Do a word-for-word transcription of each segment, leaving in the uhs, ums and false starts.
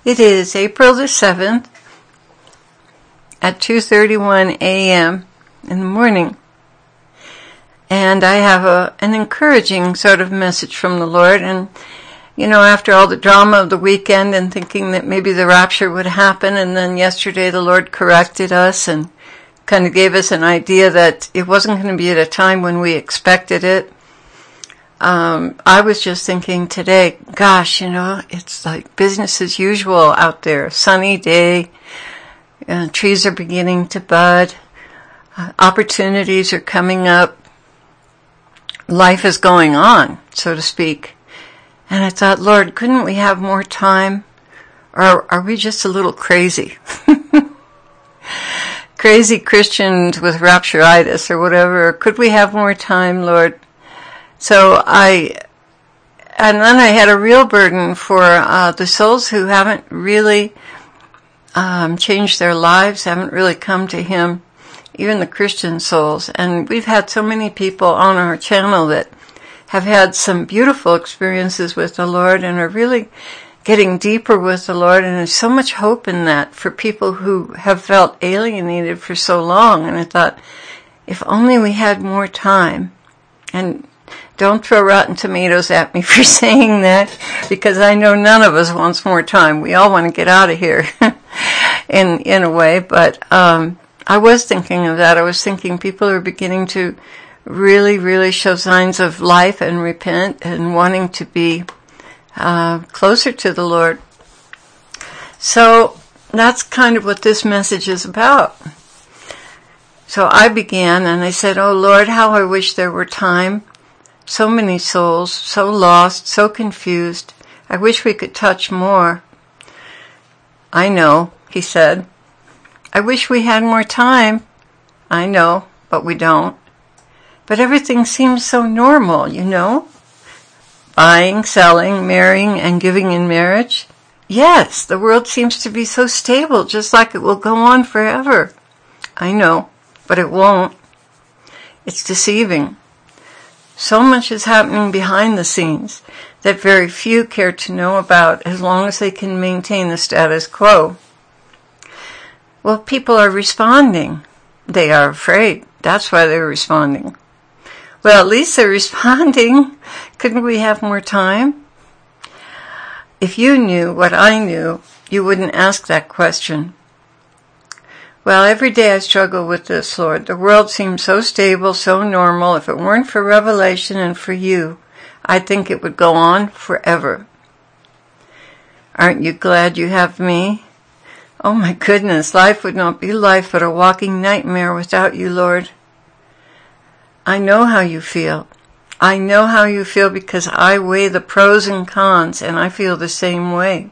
It is April the seventh at two thirty-one a.m. in the morning. And I have a, an encouraging sort of message from the Lord. And, you know, after all the drama of the weekend and thinking that maybe the rapture would happen, and then yesterday the Lord corrected us and kind of gave us an idea that it wasn't going to be at a time when we expected it. Um, I was just thinking today, gosh, you know, it's like business as usual out there. Sunny day, uh, trees are beginning to bud, uh, opportunities are coming up, life is going on, so to speak. And I thought, Lord, couldn't we have more time? Or are we just a little crazy? Crazy Christians with rapturitis or whatever. Could we have more time, Lord? So I, and then I had a real burden for uh, the souls who haven't really um, changed their lives, haven't really come to Him, even the Christian souls. And we've had so many people on our channel that have had some beautiful experiences with the Lord and are really getting deeper with the Lord. And there's so much hope in that for people who have felt alienated for so long. And I thought, if only we had more time. And don't throw rotten tomatoes at me for saying that, because I know none of us wants more time. We all want to get out of here in in a way. But um, I was thinking of that. I was thinking people are beginning to really, really show signs of life and repent and wanting to be uh, closer to the Lord. So that's kind of what this message is about. So I began and I said, oh Lord, how I wish there were time. So many souls, so lost, so confused. I wish we could touch more. I know, he said. I wish we had more time. I know, but we don't. But everything seems so normal, you know? Buying, selling, marrying, and giving in marriage. Yes, the world seems to be so stable, just like it will go on forever. I know, but it won't. It's deceiving. So much is happening behind the scenes that very few care to know about as long as they can maintain the status quo. Well, people are responding. They are afraid. That's why they're responding. Well, at least they're responding. Couldn't we have more time? If you knew what I knew, you wouldn't ask that question. Well, every day I struggle with this, Lord. The world seems so stable, so normal. If it weren't for revelation and for you, I think it would go on forever. Aren't you glad you have me? Oh my goodness, life would not be life but a walking nightmare without you, Lord. I know how you feel. I know how you feel because I weigh the pros and cons, and I feel the same way.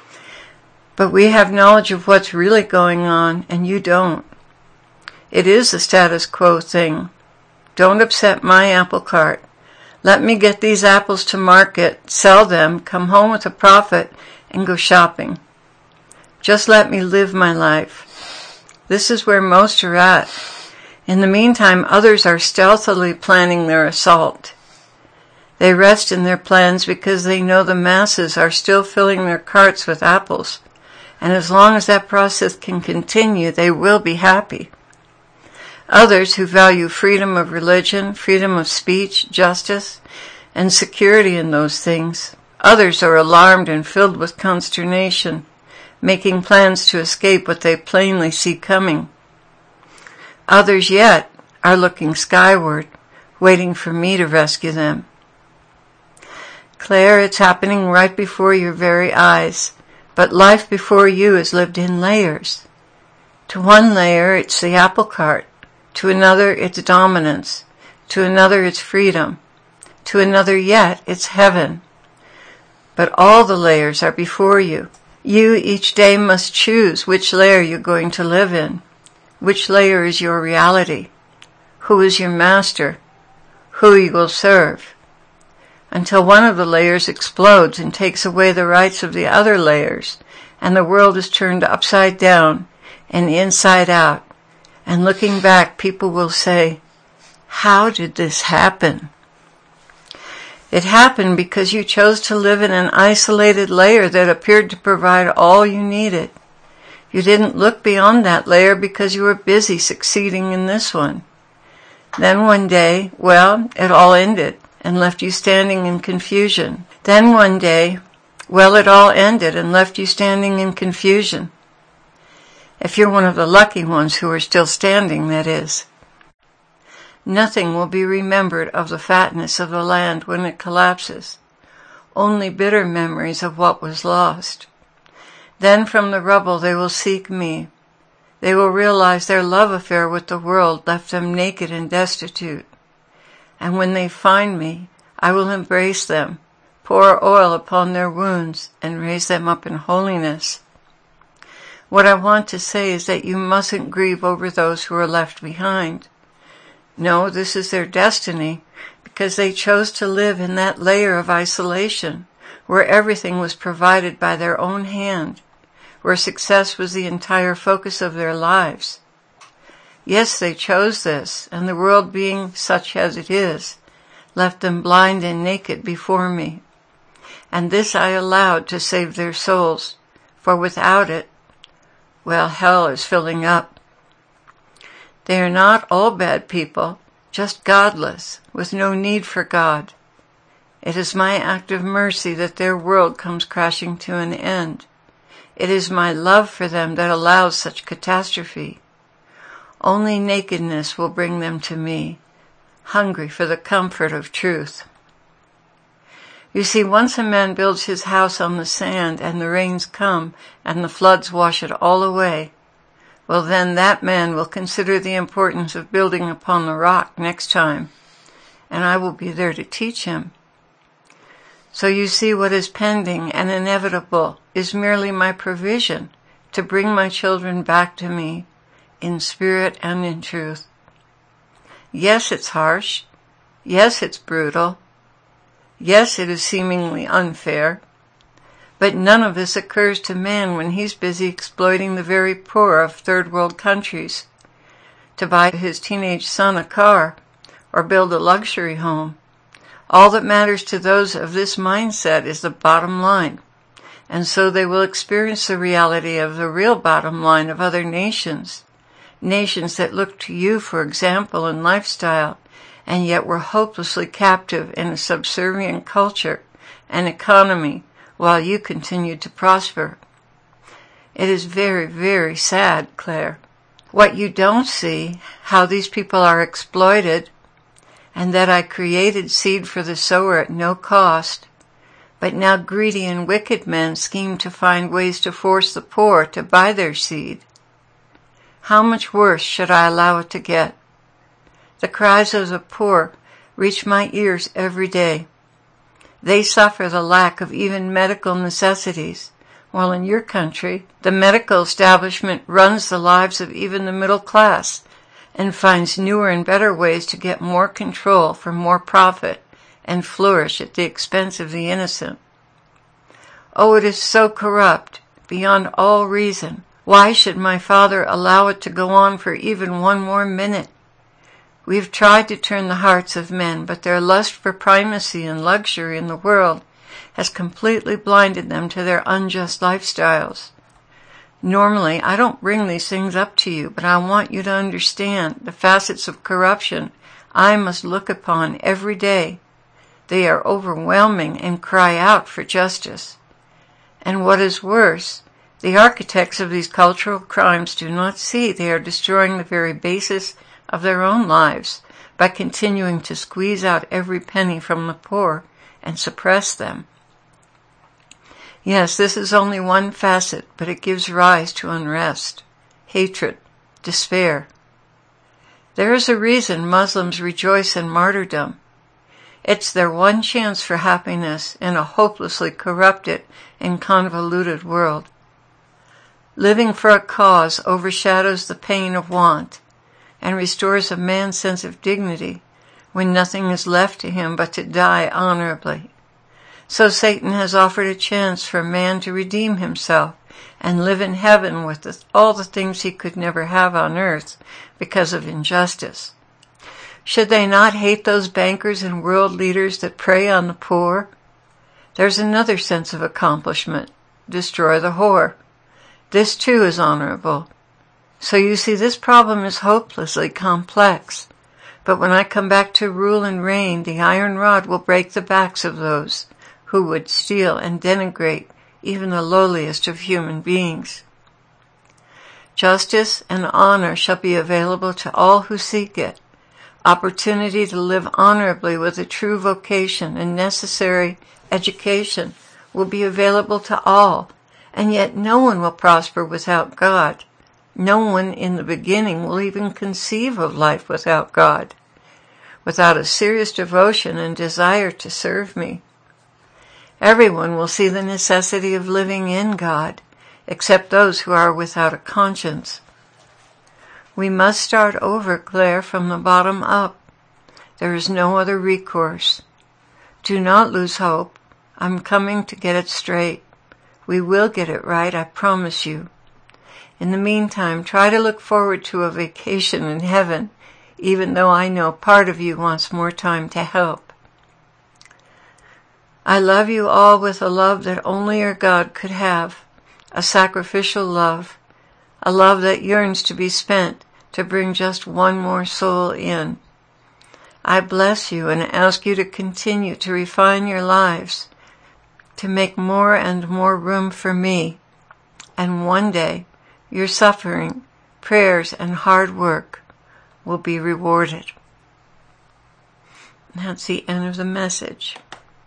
But we have knowledge of what's really going on, and you don't. It is a status quo thing. Don't upset my apple cart. Let me get these apples to market, sell them, come home with a profit, and go shopping. Just let me live my life. This is where most are at. In the meantime, others are stealthily planning their assault. They rest in their plans because they know the masses are still filling their carts with apples. And as long as that process can continue, they will be happy. Others who value freedom of religion, freedom of speech, justice, and security in those things. Others are alarmed and filled with consternation, making plans to escape what they plainly see coming. Others yet are looking skyward, waiting for me to rescue them. Claire, it's happening right before your very eyes. But life before you is lived in layers. To one layer, it's the apple cart. To another, it's dominance. To another, it's freedom. To another yet, it's heaven. But all the layers are before you. You each day must choose which layer you're going to live in. Which layer is your reality? Who is your master? Who you will serve? Until one of the layers explodes and takes away the rights of the other layers, and the world is turned upside down and inside out. And looking back, people will say, how did this happen? It happened because you chose to live in an isolated layer that appeared to provide all you needed. You didn't look beyond that layer because you were busy succeeding in this one. Then one day, well, it all ended and left you standing in confusion. Then one day, well, it all ended and left you standing in confusion. If you're one of the lucky ones who are still standing, that is. Nothing will be remembered of the fatness of the land when it collapses. Only bitter memories of what was lost. Then from the rubble they will seek me. They will realize their love affair with the world left them naked and destitute. And when they find me, I will embrace them, pour oil upon their wounds, and raise them up in holiness. What I want to say is that you mustn't grieve over those who are left behind. No, this is their destiny, because they chose to live in that layer of isolation, where everything was provided by their own hand, where success was the entire focus of their lives. Yes, they chose this, and the world being such as it is, left them blind and naked before me. And this I allowed to save their souls, for without it, well, hell is filling up. They are not all bad people, just godless, with no need for God. It is my act of mercy that their world comes crashing to an end. It is my love for them that allows such catastrophe. Only nakedness will bring them to me, hungry for the comfort of truth. You see, once a man builds his house on the sand and the rains come and the floods wash it all away, well then that man will consider the importance of building upon the rock next time, and I will be there to teach him. So you see, what is pending and inevitable is merely my provision to bring my children back to me in spirit and in truth. Yes, it's harsh. Yes, it's brutal. Yes, it is seemingly unfair. But none of this occurs to man when he's busy exploiting the very poor of third world countries to buy his teenage son a car or build a luxury home. All that matters to those of this mindset is the bottom line, and so they will experience the reality of the real bottom line of other nations, nations that look to you for example and lifestyle, and yet were hopelessly captive in a subservient culture and economy while you continued to prosper. It is very, very sad, Claire. What you don't see, how these people are exploited, and that I created seed for the sower at no cost, but now greedy and wicked men scheme to find ways to force the poor to buy their seed. How much worse should I allow it to get? The cries of the poor reach my ears every day. They suffer the lack of even medical necessities, while in your country, the medical establishment runs the lives of even the middle class and finds newer and better ways to get more control for more profit and flourish at the expense of the innocent. Oh, it is so corrupt, beyond all reason. Why should my Father allow it to go on for even one more minute? We have tried to turn the hearts of men, but their lust for primacy and luxury in the world has completely blinded them to their unjust lifestyles. Normally, I don't bring these things up to you, but I want you to understand the facets of corruption I must look upon every day. They are overwhelming and cry out for justice. And what is worse, the architects of these cultural crimes do not see they are destroying the very basis of their own lives by continuing to squeeze out every penny from the poor and suppress them. Yes, this is only one facet, but it gives rise to unrest, hatred, despair. There is a reason Muslims rejoice in martyrdom. It's their one chance for happiness in a hopelessly corrupted and convoluted world. Living for a cause overshadows the pain of want and restores a man's sense of dignity when nothing is left to him but to die honorably. So Satan has offered a chance for man to redeem himself and live in heaven with the, all the things he could never have on earth because of injustice. Should they not hate those bankers and world leaders that prey on the poor? There's another sense of accomplishment. Destroy the whore. This too is honorable. So you see, this problem is hopelessly complex. But when I come back to rule and reign, the iron rod will break the backs of those who would steal and denigrate even the lowliest of human beings. Justice and honor shall be available to all who seek it. Opportunity to live honorably with a true vocation and necessary education will be available to all, and yet no one will prosper without God. No one in the beginning will even conceive of life without God, without a serious devotion and desire to serve me. Everyone will see the necessity of living in God, except those who are without a conscience. We must start over, Claire, from the bottom up. There is no other recourse. Do not lose hope. I'm coming to get it straight. We will get it right, I promise you. In the meantime, try to look forward to a vacation in heaven, even though I know part of you wants more time to help. I love you all with a love that only your God could have, a sacrificial love, a love that yearns to be spent to bring just one more soul in. I bless you and ask you to continue to refine your lives, to make more and more room for me, and one day your suffering, prayers, and hard work will be rewarded. That's the end of the message.